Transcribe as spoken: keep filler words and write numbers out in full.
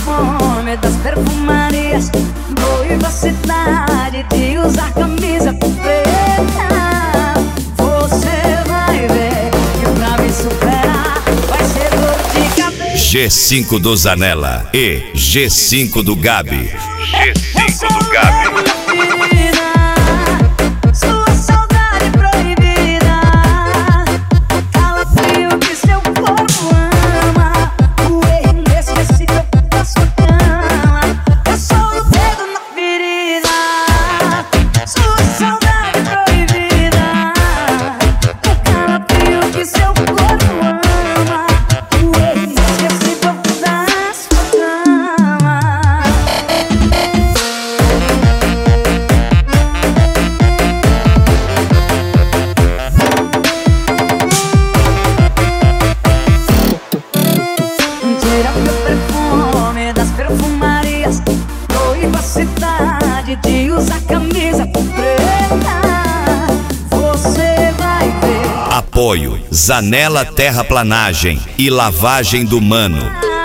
perfume das perfumarias. Noiva cidade de usar camisa preta. Você vai ver que pra me superar vai ser dor de cabeça. G cinco do Zanella e G cinco do Gabi. G cinco do Gabi. De usar camisa preta, você vai ver. Apoio Zanella Terraplanagem e Lavagem do Mano.